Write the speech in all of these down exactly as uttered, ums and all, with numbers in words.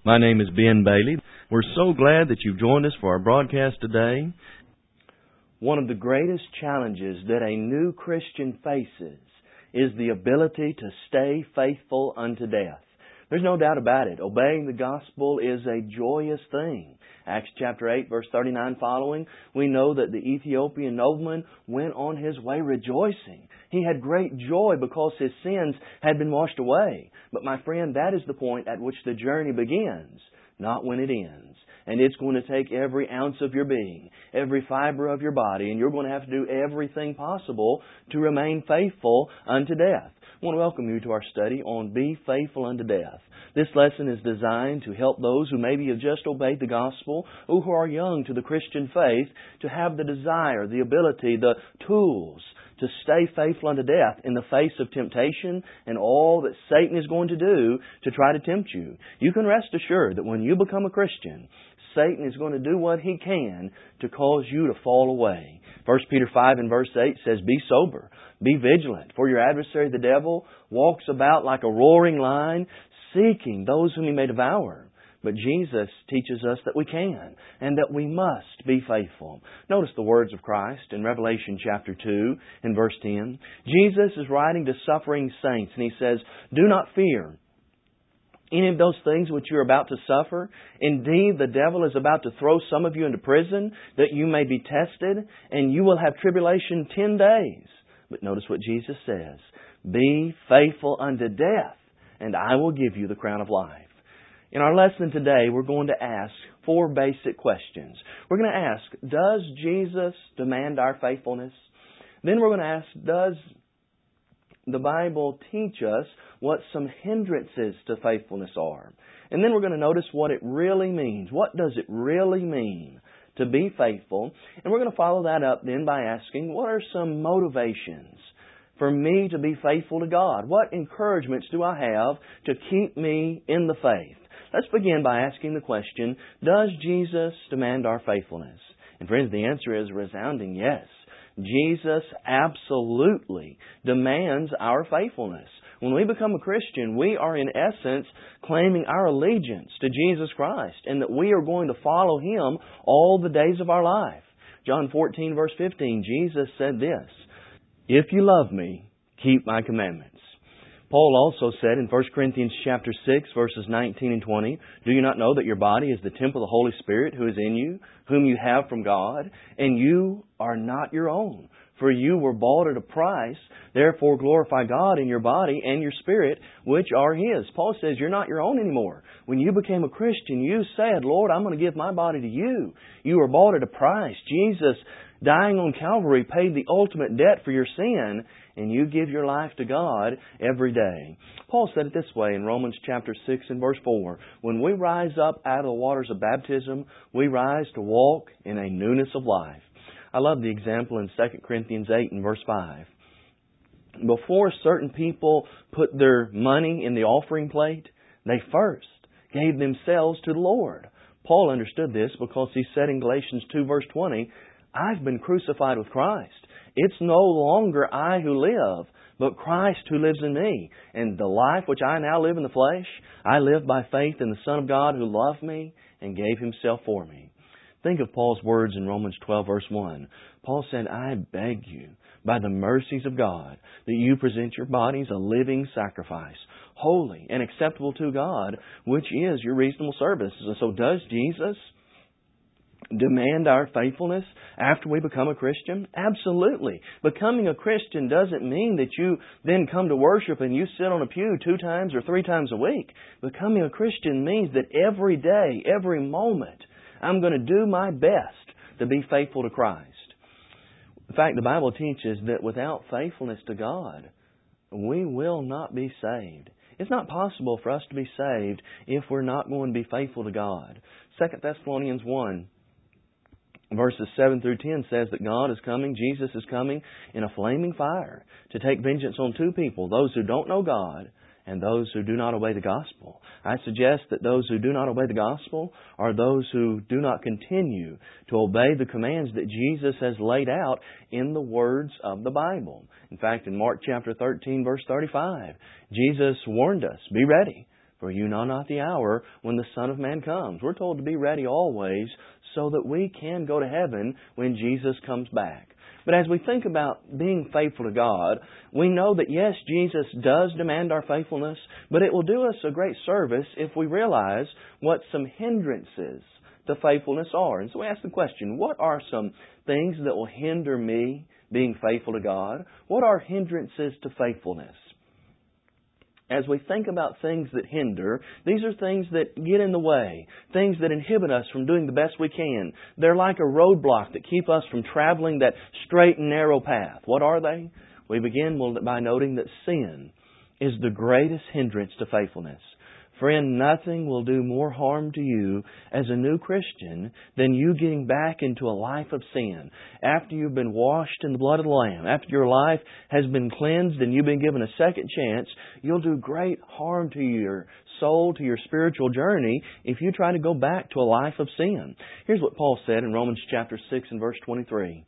My name is Ben Bailey. We're so glad that you've joined us for our broadcast today. One of the greatest challenges that a new Christian faces is the ability to stay faithful unto death. There's no doubt about it. Obeying the gospel is a joyous thing. Acts chapter eight, verse thirty-nine following, we know that the Ethiopian nobleman went on his way rejoicing. He had great joy because his sins had been washed away. But my friend, that is the point at which the journey begins, not when it ends. And it's going to take every ounce of your being, every fiber of your body, and you're going to have to do everything possible to remain faithful unto death. I want to welcome you to our study on Be Faithful Unto Death. This lesson is designed to help those who maybe have just obeyed the gospel or who are young to the Christian faith to have the desire, the ability, the tools to stay faithful unto death in the face of temptation and all that Satan is going to do to try to tempt you. You can rest assured that when you become a Christian, Satan is going to do what he can to cause you to fall away. First Peter five and verse eight says, "Be sober, be vigilant, for your adversary the devil walks about like a roaring lion, seeking those whom he may devour." But Jesus teaches us that we can and that we must be faithful. Notice the words of Christ in Revelation chapter two and verse ten. Jesus is writing to suffering saints and He says, "Do not fear any of those things which you are about to suffer. Indeed, the devil is about to throw some of you into prison that you may be tested, and you will have tribulation ten days. But notice what Jesus says, "Be faithful unto death, and I will give you the crown of life." In our lesson today, we're going to ask four basic questions. We're going to ask, does Jesus demand our faithfulness? Then we're going to ask, does the Bible teach us what some hindrances to faithfulness are? And then we're going to notice what it really means. What does it really mean to be faithful? And we're going to follow that up then by asking, what are some motivations for me to be faithful to God? What encouragements do I have to keep me in the faith? Let's begin by asking the question, does Jesus demand our faithfulness? And friends, the answer is a resounding yes. Jesus absolutely demands our faithfulness. When we become a Christian, we are in essence claiming our allegiance to Jesus Christ and that we are going to follow Him all the days of our life. John fourteen verse fifteen, Jesus said this, "If you love me, keep my commandments." Paul also said in First Corinthians chapter six, verses nineteen and twenty, "Do you not know that your body is the temple of the Holy Spirit who is in you, whom you have from God, and you are not your own? For you were bought at a price, therefore glorify God in your body and your spirit, which are His." Paul says you're not your own anymore. When you became a Christian, you said, "Lord, I'm going to give my body to you." You were bought at a price. Jesus, dying on Calvary, paid the ultimate debt for your sin, and you give your life to God every day. Paul said it this way in Romans chapter six and verse four. When we rise up out of the waters of baptism, we rise to walk in a newness of life. I love the example in Second Corinthians eight and verse five. Before certain people put their money in the offering plate, they first gave themselves to the Lord. Paul understood this because he said in Galatians two verse twenty, "I've been crucified with Christ. It's no longer I who live, but Christ who lives in me. And the life which I now live in the flesh, I live by faith in the Son of God who loved me and gave Himself for me." Think of Paul's words in Romans twelve verse one. Paul said, "I beg you, by the mercies of God, that you present your bodies a living sacrifice, holy and acceptable to God, which is your reasonable service." So does Jesus demand our faithfulness after we become a Christian? Absolutely. Becoming a Christian doesn't mean that you then come to worship and you sit on a pew two times or three times a week. Becoming a Christian means that every day, every moment, I'm going to do my best to be faithful to Christ. In fact, the Bible teaches that without faithfulness to God, we will not be saved. It's not possible for us to be saved if we're not going to be faithful to God. Second Thessalonians one verses seven through ten says that God is coming, Jesus is coming in a flaming fire to take vengeance on two people, those who don't know God and those who do not obey the gospel. I suggest that those who do not obey the gospel are those who do not continue to obey the commands that Jesus has laid out in the words of the Bible. In fact, in Mark chapter thirteen, verse thirty-five, Jesus warned us, "Be ready, For you know not the hour when the Son of Man comes. We're told to be ready always so that we can go to heaven when Jesus comes back. But as we think about being faithful to God, we know that yes, Jesus does demand our faithfulness, but it will do us a great service if we realize what some hindrances to faithfulness are. And so we ask the question, what are some things that will hinder me being faithful to God? What are hindrances to faithfulness? As we think about things that hinder, these are things that get in the way, things that inhibit us from doing the best we can. They're like a roadblock that keep us from traveling that straight and narrow path. What are they? We begin by noting that sin is the greatest hindrance to faithfulness. Friend, nothing will do more harm to you as a new Christian than you getting back into a life of sin. After you've been washed in the blood of the Lamb, after your life has been cleansed and you've been given a second chance, you'll do great harm to your soul, to your spiritual journey, if you try to go back to a life of sin. Here's what Paul said in Romans chapter six and verse twenty-three.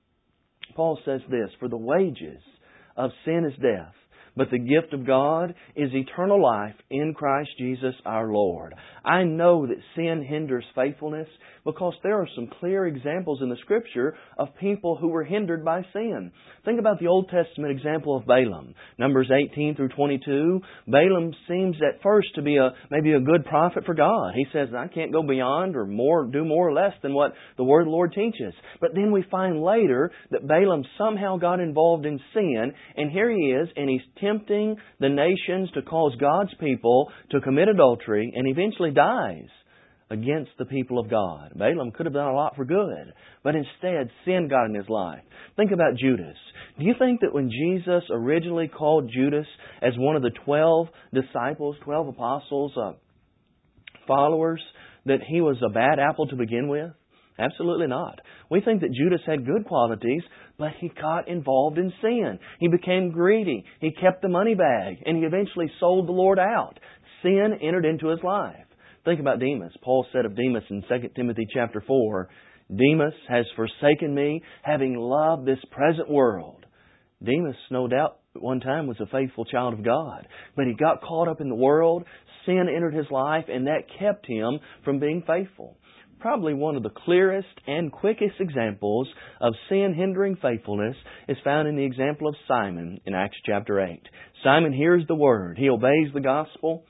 Paul says this, "For the wages of sin is death, but the gift of God is eternal life in Christ Jesus our Lord." I know that sin hinders faithfulness because there are some clear examples in the Scripture of people who were hindered by sin. Think about the Old Testament example of Balaam. Numbers eighteen through twenty-two. Balaam seems at first to be a maybe a good prophet for God. He says, I can't go beyond or more, do more or less than what the Word of the Lord teaches. But then we find later that Balaam somehow got involved in sin, and here he is, and he's tempting the nations to cause God's people to commit adultery, and eventually dies against the people of God. Balaam could have done a lot for good, but instead sin got in his life. Think about Judas. Do you think that when Jesus originally called Judas as one of the twelve disciples, twelve apostles, uh, followers, that he was a bad apple to begin with? Absolutely not. We think that Judas had good qualities, but he got involved in sin. He became greedy. He kept the money bag, and he eventually sold the Lord out. Sin entered into his life. Think about Demas. Paul said of Demas in Second Timothy chapter four, "Demas has forsaken me, having loved this present world." Demas, no doubt, at one time was a faithful child of God, but he got caught up in the world. Sin entered his life, and that kept him from being faithful. Probably one of the clearest and quickest examples of sin hindering faithfulness is found in the example of Simon in Acts chapter eight. Simon hears the Word. He obeys the gospel.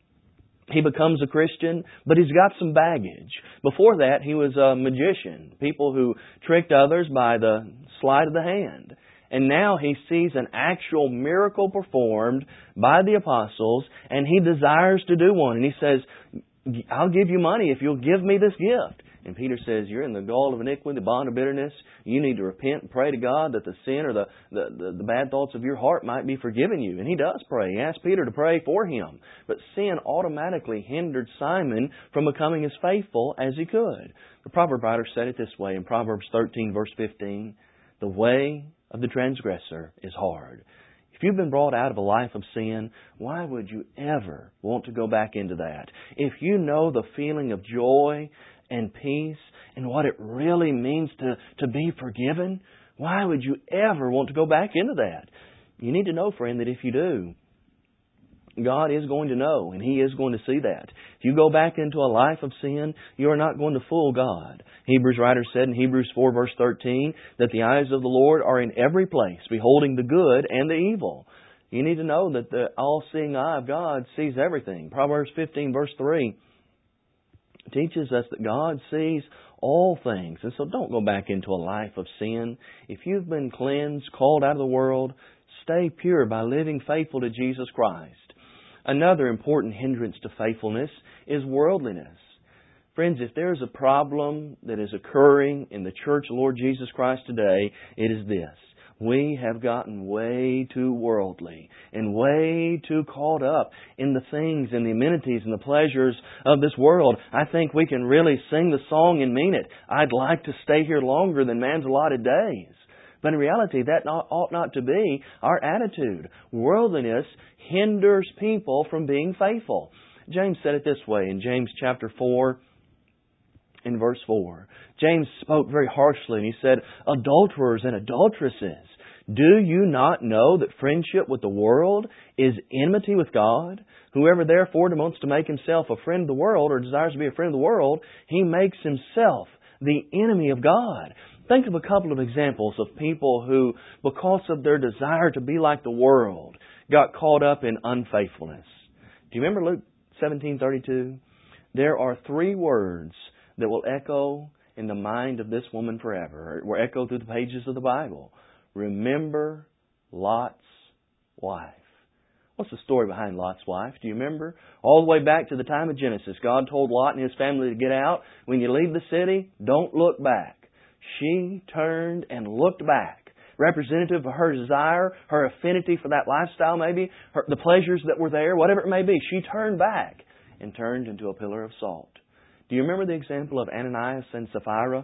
He becomes a Christian, but he's got some baggage. Before that, he was a magician, people who tricked others by the sleight of the hand. And now he sees an actual miracle performed by the apostles, and he desires to do one. And he says, I'll give you money if you'll give me this gift. And Peter says, you're in the gall of iniquity, the bond of bitterness. You need to repent and pray to God that the sin or the, the, the, the bad thoughts of your heart might be forgiven you. And he does pray. He asks Peter to pray for him. But sin automatically hindered Simon from becoming as faithful as he could. The proverb writer said it this way in Proverbs thirteen, verse fifteen, "The way of the transgressor is hard." If you've been brought out of a life of sin, why would you ever want to go back into that? If you know the feeling of joy and peace and what it really means to, to be forgiven, why would you ever want to go back into that? You need to know, friend, that if you do, God is going to know, and He is going to see that. If you go back into a life of sin, you are not going to fool God. Hebrews writer said in Hebrews four, verse thirteen, that the eyes of the Lord are in every place, beholding the good and the evil. You need to know that the all-seeing eye of God sees everything. Proverbs fifteen, verse three, teaches us that God sees all things. And so don't go back into a life of sin. If you've been cleansed, called out of the world, stay pure by living faithful to Jesus Christ. Another important hindrance to faithfulness is worldliness. Friends, if there's a problem that is occurring in the Church of Lord Jesus Christ today, it is this. We have gotten way too worldly and way too caught up in the things and the amenities and the pleasures of this world. I think we can really sing the song and mean it. I'd like to stay here longer than man's allotted days. But in reality, that not, ought not to be our attitude. Worldliness hinders people from being faithful. James said it this way in James chapter four, in verse four. James spoke very harshly, and he said, adulterers and adulteresses, Do you not know that friendship with the world is enmity with God? Whoever therefore wants to make himself a friend of the world or desires to be a friend of the world, he makes himself the enemy of God. Think of a couple of examples of people who, because of their desire to be like the world, got caught up in unfaithfulness. Do you remember Luke seventeen thirty-two? There are three words that will echo in the mind of this woman forever, or echo through the pages of the Bible. Remember Lot's wife. What's the story behind Lot's wife? Do you remember? All the way back to the time of Genesis, God told Lot and his family to get out. When you leave the city, don't look back. She turned and looked back. Representative of her desire, her affinity for that lifestyle maybe, her, the pleasures that were there, whatever it may be. She turned back and turned into a pillar of salt. Do you remember the example of Ananias and Sapphira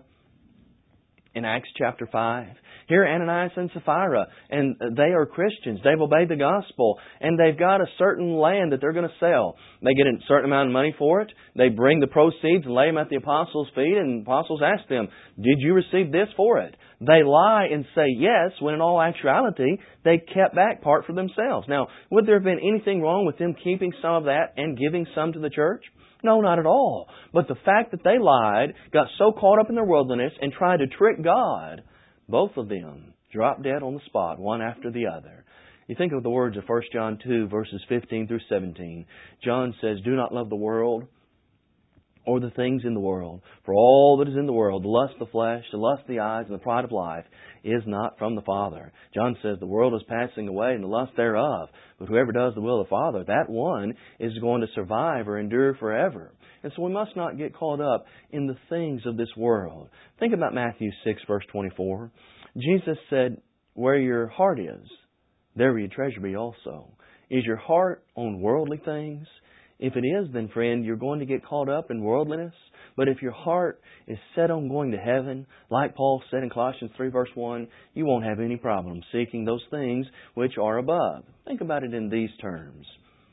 in Acts chapter five? Here Ananias and Sapphira, and they are Christians. They've obeyed the gospel, and they've got a certain land that they're going to sell. They get a certain amount of money for it. They bring the proceeds and lay them at the apostles' feet, and the apostles ask them, did you receive this for it? They lie and say yes, when in all actuality, they kept back part for themselves. Now, would there have been anything wrong with them keeping some of that and giving some to the church? No, not at all. But the fact that they lied, got so caught up in their worldliness, and tried to trick God, both of them dropped dead on the spot, one after the other. You think of the words of First John two, verses fifteen through seventeen. John says, do not love the world or the things in the world. For all that is in the world, the lust of the flesh, the lust of the eyes, and the pride of life, is not from the Father. John says the world is passing away and the lust thereof. But whoever does the will of the Father, that one is going to survive or endure forever. And so we must not get caught up in the things of this world. Think about Matthew six, verse twenty-four. Jesus said, where your heart is, there will your treasure be also. Is your heart on worldly things? If it is, then friend, you're going to get caught up in worldliness. But if your heart is set on going to heaven, like Paul said in Colossians three, verse one, you won't have any problem seeking those things which are above. Think about it in these terms.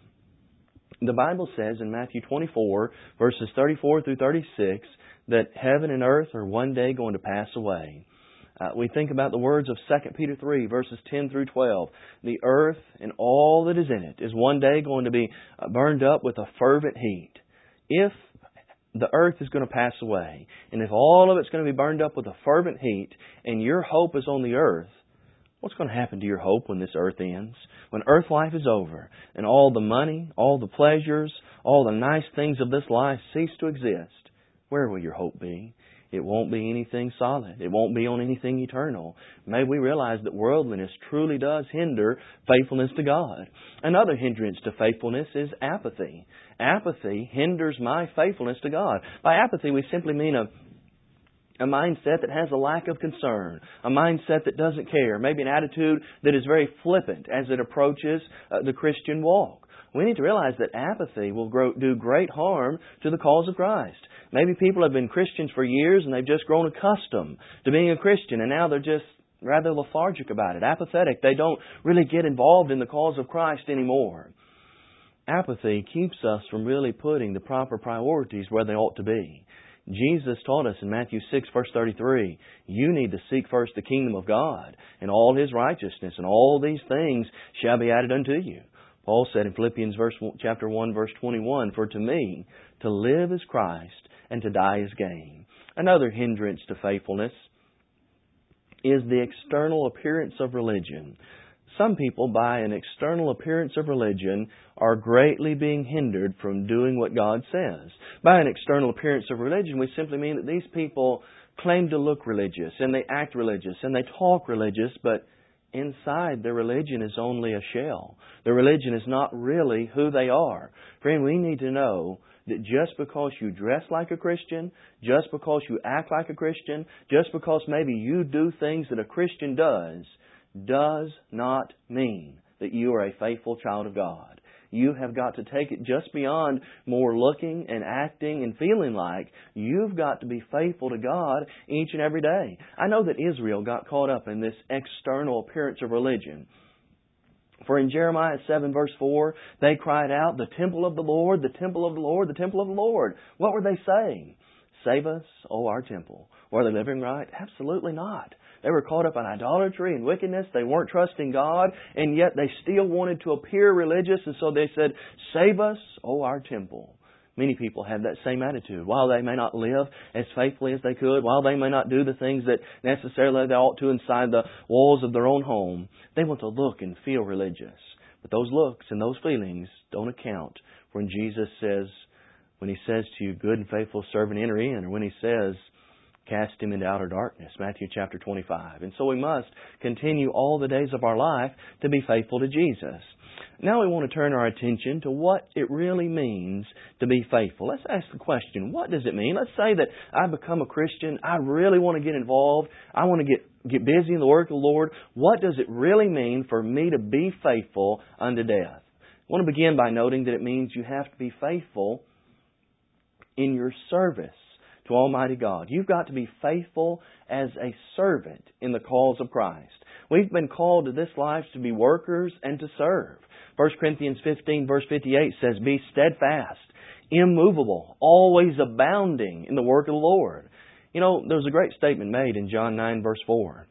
The Bible says in Matthew twenty-four, verses thirty-four through thirty-six, that heaven and earth are one day going to pass away. Uh, we think about the words of Second Peter three, verses ten through twelve. The earth and all that is in it is one day going to be burned up with a fervent heat. If the earth is going to pass away, and if all of it's going to be burned up with a fervent heat, and your hope is on the earth, what's going to happen to your hope when this earth ends? When earth life is over, and all the money, all the pleasures, all the nice things of this life cease to exist, where will your hope be? It won't be anything solid. It won't be on anything eternal. May we realize that worldliness truly does hinder faithfulness to God. Another hindrance to faithfulness is apathy. Apathy hinders my faithfulness to God. By apathy, we simply mean a A mindset that has a lack of concern. A mindset that doesn't care. Maybe an attitude that is very flippant as it approaches uh, the Christian walk. We need to realize that apathy will grow, do great harm to the cause of Christ. Maybe people have been Christians for years and they've just grown accustomed to being a Christian, and now they're just rather lethargic about it, apathetic. They don't really get involved in the cause of Christ anymore. Apathy keeps us from really putting the proper priorities where they ought to be. Jesus taught us in Matthew six, verse thirty-three, you need to seek first the kingdom of God and all His righteousness, and all these things shall be added unto you. Paul said in Philippians verse, chapter one, verse twenty-one, for to me to live is Christ, and to die is gain. Another hindrance to faithfulness is the external appearance of religion. Some people, by an external appearance of religion, are greatly being hindered from doing what God says. By an external appearance of religion, we simply mean that these people claim to look religious, and they act religious, and they talk religious, but inside their religion is only a shell. Their religion is not really who they are. Friend, we need to know that just because you dress like a Christian, just because you act like a Christian, just because maybe you do things that a Christian does, does not mean that you are a faithful child of God. You have got to take it just beyond more looking and acting and feeling like. You've got to be faithful to God each and every day. I know that Israel got caught up in this external appearance of religion. For in Jeremiah seven, verse four, they cried out, the temple of the Lord, the temple of the Lord, the temple of the Lord. What were they saying? Save us, O our temple. Were they living right? Absolutely not. They were caught up in idolatry and wickedness. They weren't trusting God, and yet they still wanted to appear religious, and so they said, "Save us, O our temple." Many people have that same attitude. While they may not live as faithfully as they could, while they may not do the things that necessarily they ought to inside the walls of their own home, they want to look and feel religious. But those looks and those feelings don't account when Jesus says, when He says to you, "Good and faithful servant, enter in," or when He says, "Cast him into outer darkness," Matthew chapter twenty-five. And so we must continue all the days of our life to be faithful to Jesus. Now we want to turn our attention to what it really means to be faithful. Let's ask the question, what does it mean? Let's say that I become a Christian. I really want to get involved. I want to get, get busy in the work of the Lord. What does it really mean for me to be faithful unto death? I want to begin by noting that it means you have to be faithful in your service to Almighty God. You've got to be faithful as a servant in the cause of Christ. We've been called to this life to be workers and to serve. First Corinthians fifteen verse fifty-eight says, "Be steadfast, immovable, always abounding in the work of the Lord." You know, there's a great statement made in John nine verse four.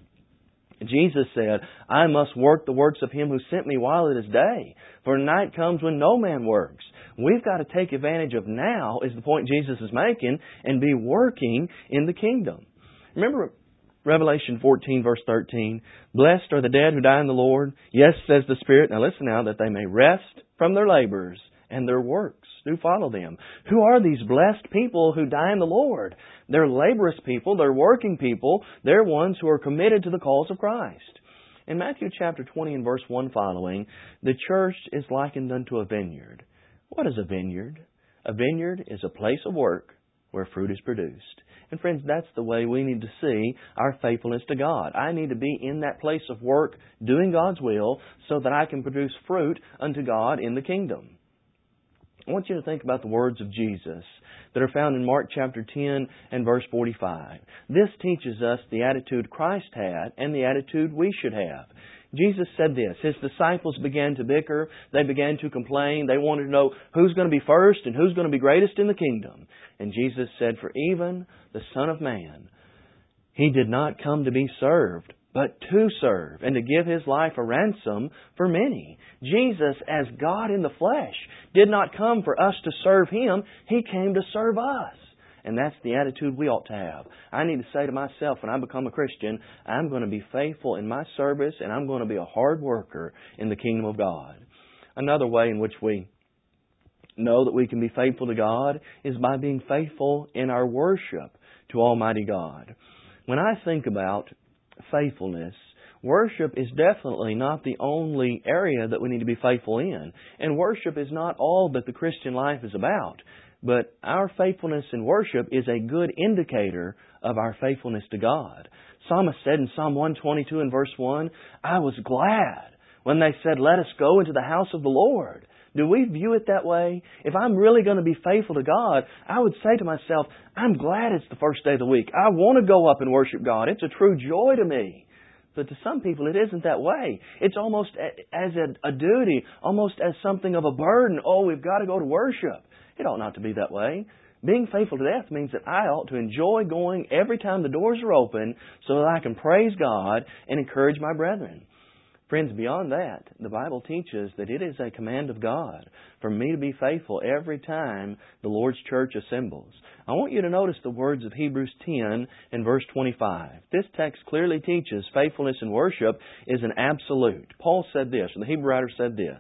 Jesus said, "I must work the works of Him who sent me while it is day, for night comes when no man works." We've got to take advantage of now, is the point Jesus is making, and be working in the kingdom. Remember Revelation fourteen verse thirteen, "Blessed are the dead who die in the Lord. Yes, says the Spirit." Now listen now, "that they may rest from their labors, and their works do follow them." Who are these blessed people who die in the Lord? They're laborious people. They're working people. They're ones who are committed to the cause of Christ. In Matthew chapter twenty and verse one following, the church is likened unto a vineyard. What is a vineyard? A vineyard is a place of work where fruit is produced. And friends, that's the way we need to see our faithfulness to God. I need to be in that place of work doing God's will so that I can produce fruit unto God in the kingdom. I want you to think about the words of Jesus that are found in Mark chapter ten and verse forty-five. This teaches us the attitude Christ had and the attitude we should have. Jesus said this. His disciples began to bicker. They began to complain. They wanted to know who's going to be first and who's going to be greatest in the kingdom. And Jesus said, "For even the Son of Man, He did not come to be served, but to serve, and to give His life a ransom for many." Jesus, as God in the flesh, did not come for us to serve Him. He came to serve us. And that's the attitude we ought to have. I need to say to myself, when I become a Christian, I'm going to be faithful in my service, and I'm going to be a hard worker in the kingdom of God. Another way in which we know that we can be faithful to God is by being faithful in our worship to Almighty God. When I think about faithfulness, worship is definitely not the only area that we need to be faithful in. And worship is not all that the Christian life is about. But our faithfulness in worship is a good indicator of our faithfulness to God. Psalmist said in Psalm one twenty-two and verse one, "I was glad when they said, 'Let us go into the house of the Lord.'" Do we view it that way? If I'm really going to be faithful to God, I would say to myself, I'm glad it's the first day of the week. I want to go up and worship God. It's a true joy to me. But to some people, it isn't that way. It's almost as a, a duty, almost as something of a burden. Oh, we've got to go to worship. It ought not to be that way. Being faithful to death means that I ought to enjoy going every time the doors are open so that I can praise God and encourage my brethren. Friends, beyond that, the Bible teaches that it is a command of God for me to be faithful every time the Lord's church assembles. I want you to notice the words of Hebrews ten and verse twenty-five. This text clearly teaches faithfulness in worship is an absolute. Paul said this, or the Hebrew writer said this,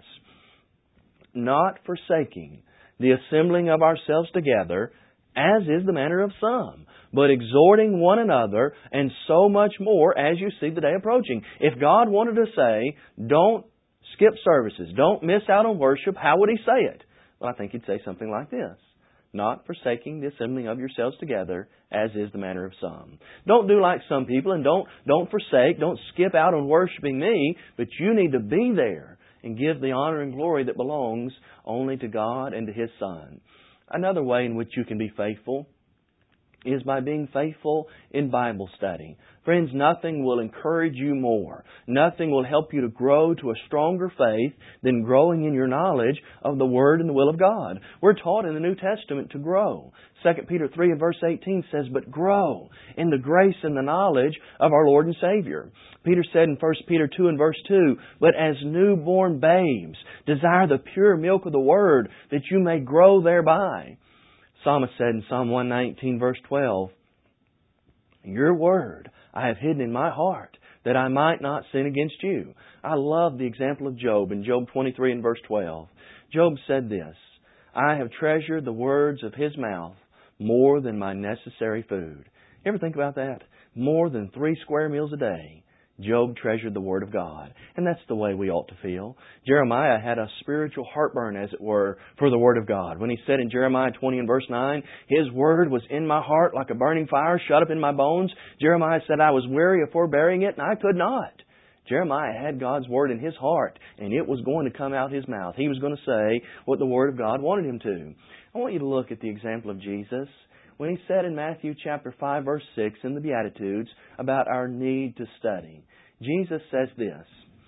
"Not forsaking the assembling of ourselves together, as is the manner of some, but exhorting one another, and so much more as you see the day approaching." If God wanted to say, don't skip services, don't miss out on worship, how would He say it? Well, I think He'd say something like this. "Not forsaking the assembling of yourselves together, as is the manner of some." Don't do like some people, and don't, don't forsake, don't skip out on worshiping me, but you need to be there and give the honor and glory that belongs only to God and to His Son. Another way in which you can be faithful is by being faithful in Bible study. Friends, nothing will encourage you more. Nothing will help you to grow to a stronger faith than growing in your knowledge of the Word and the will of God. We're taught in the New Testament to grow. Second Peter three and verse eighteen says, "But grow in the grace and the knowledge of our Lord and Savior." Peter said in First Peter two and verse two, "But as newborn babes, desire the pure milk of the Word, that you may grow thereby." Psalmist said in Psalm one nineteen verse twelve, "Your Word I have hidden in my heart, that I might not sin against you." I love the example of Job in Job twenty-three and verse twelve. Job said this, "I have treasured the words of His mouth more than my necessary food." You ever think about that? More than three square meals a day. Job treasured the Word of God. And that's the way we ought to feel. Jeremiah had a spiritual heartburn, as it were, for the Word of God. When he said in Jeremiah twenty and verse nine, "His Word was in my heart like a burning fire shut up in my bones." Jeremiah said, "I was weary of forbearing it, and I could not." Jeremiah had God's Word in his heart, and it was going to come out his mouth. He was going to say what the Word of God wanted him to. I want you to look at the example of Jesus when He said in Matthew chapter five verse six in the Beatitudes about our need to study. Jesus says this,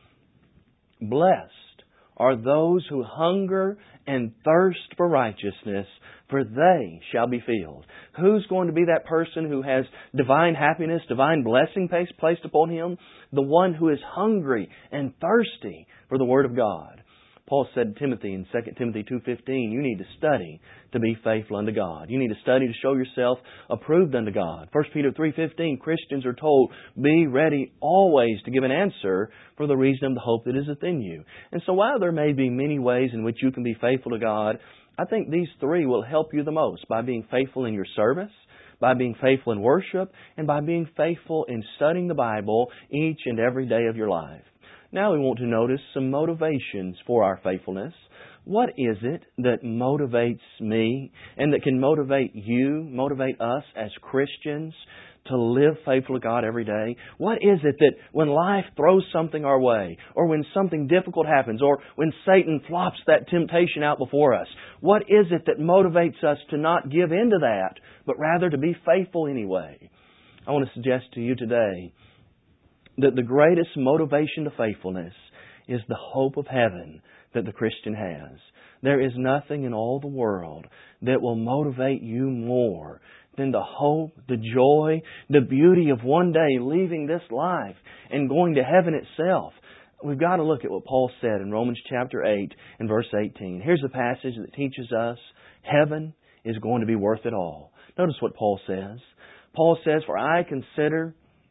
"Blessed are those who hunger and thirst for righteousness, for they shall be filled." Who's going to be that person who has divine happiness, divine blessing placed upon him? The one who is hungry and thirsty for the Word of God. Paul said to Timothy in Second Timothy two fifteen, you need to study to be faithful unto God. You need to study to show yourself approved unto God. First Peter three fifteen, Christians are told, be ready always to give an answer for the reason of the hope that is within you. And so while there may be many ways in which you can be faithful to God, I think these three will help you the most by being faithful in your service, by being faithful in worship, and by being faithful in studying the Bible each and every day of your life. Now we want to notice some motivations for our faithfulness. What is it that motivates me and that can motivate you, motivate us as Christians to live faithful to God every day? What is it that when life throws something our way, or when something difficult happens, or when Satan flops that temptation out before us, what is it that motivates us to not give in to that, but rather to be faithful anyway? I want to suggest to you today that the greatest motivation to faithfulness is the hope of heaven that the Christian has. There is nothing in all the world that will motivate you more than the hope, the joy, the beauty of one day leaving this life and going to heaven itself. We've got to look at what Paul said in Romans chapter eight and verse eighteen. Here's a passage that teaches us heaven is going to be worth it all. Notice what Paul says. Paul says, "For I consider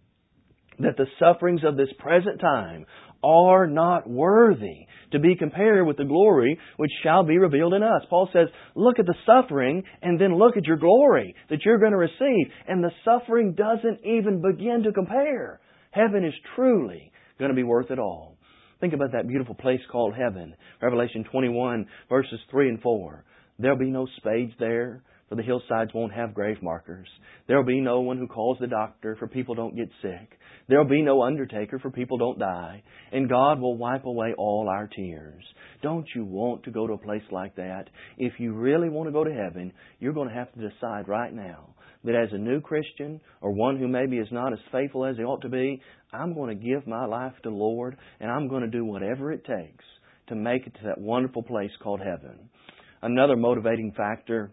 that the sufferings of this present time are not worthy to be compared with the glory which shall be revealed in us." Paul says, look at the suffering and then look at your glory that you're going to receive. And the suffering doesn't even begin to compare. Heaven is truly going to be worth it all. Think about that beautiful place called heaven. Revelation twenty-one verses three and four. There'll be no spades there, for the hillsides won't have grave markers. There'll be no one who calls the doctor, for people don't get sick. There'll be no undertaker, for people don't die. And God will wipe away all our tears. Don't you want to go to a place like that? If you really want to go to heaven, you're going to have to decide right now that as a new Christian, or one who maybe is not as faithful as he ought to be, I'm going to give my life to the Lord, and I'm going to do whatever it takes to make it to that wonderful place called heaven. Another motivating factor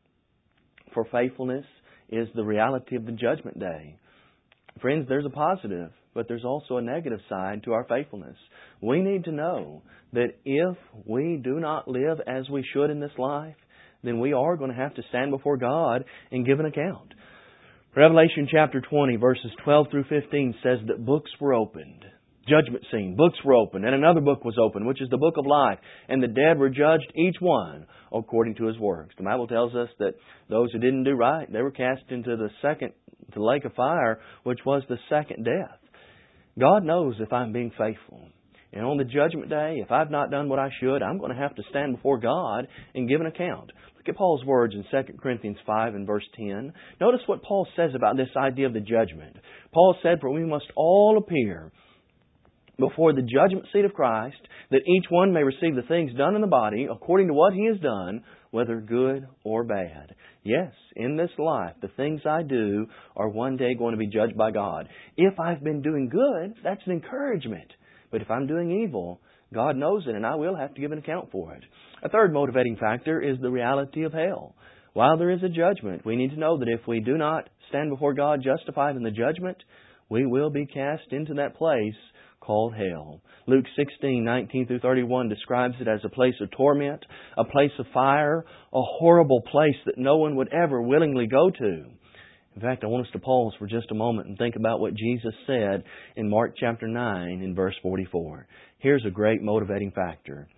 for faithfulness is the reality of the judgment day. Friends, there's a positive, but there's also a negative side to our faithfulness. We need to know that if we do not live as we should in this life, then we are going to have to stand before God and give an account. Revelation chapter twenty, verses twelve through fifteen says that books were opened. Judgment scene. Books were opened, and another book was opened, which is the book of life. And the dead were judged, each one according to his works. The Bible tells us that those who didn't do right, they were cast into the second, the lake of fire, which was the second death. God knows if I'm being faithful. And on the judgment day, if I've not done what I should, I'm going to have to stand before God and give an account. Look at Paul's words in Second Corinthians five and verse ten. Notice what Paul says about this idea of the judgment. Paul said, "For we must all appear before the judgment seat of Christ, that each one may receive the things done in the body according to what he has done, whether good or bad. Yes, in this life, the things I do are one day going to be judged by God. If I've been doing good, that's an encouragement. But if I'm doing evil, God knows it, and I will have to give an account for it. A third motivating factor is the reality of hell. While there is a judgment, we need to know that if we do not stand before God justified in the judgment, we will be cast into that place called hell. Luke sixteen, nineteen through thirty-one describes it as a place of torment, a place of fire, a horrible place that no one would ever willingly go to. In fact, I want us to pause for just a moment and think about what Jesus said in Mark chapter nine in verse forty-four. Here's a great motivating factor.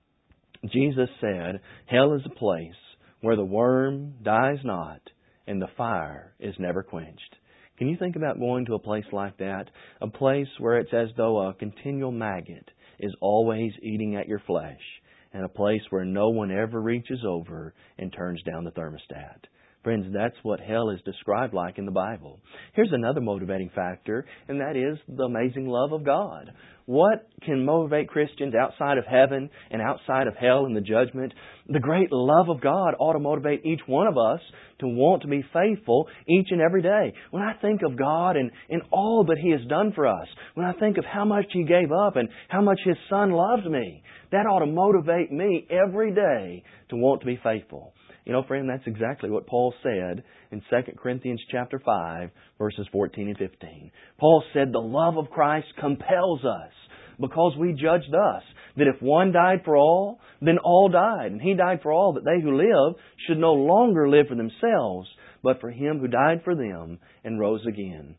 Jesus said, "Hell is a place where the worm dies not and the fire is never quenched." Can you think about going to a place like that? A place where it's as though a continual maggot is always eating at your flesh, and a place where no one ever reaches over and turns down the thermostat. Friends, that's what hell is described like in the Bible. Here's another motivating factor, and that is the amazing love of God. What can motivate Christians outside of heaven and outside of hell and the judgment? The great love of God ought to motivate each one of us to want to be faithful each and every day. When I think of God and, and all that He has done for us, when I think of how much He gave up and how much His Son loved me, that ought to motivate me every day to want to be faithful. You know, friend, that's exactly what Paul said in Second Corinthians chapter five, verses fourteen and fifteen. Paul said, "The love of Christ compels us, because we judge thus, that if one died for all, then all died. And He died for all, that they who live should no longer live for themselves, but for Him who died for them and rose again."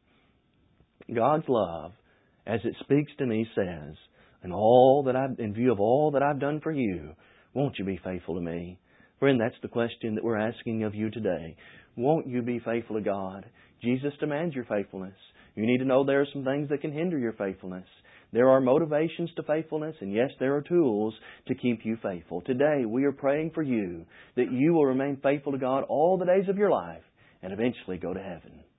God's love, as it speaks to me, says, in all that I've, in view of all that I've done for you, won't you be faithful to me? Friend, that's the question that we're asking of you today. Won't you be faithful to God? Jesus demands your faithfulness. You need to know there are some things that can hinder your faithfulness. There are motivations to faithfulness, and yes, there are tools to keep you faithful. Today, we are praying for you that you will remain faithful to God all the days of your life and eventually go to heaven.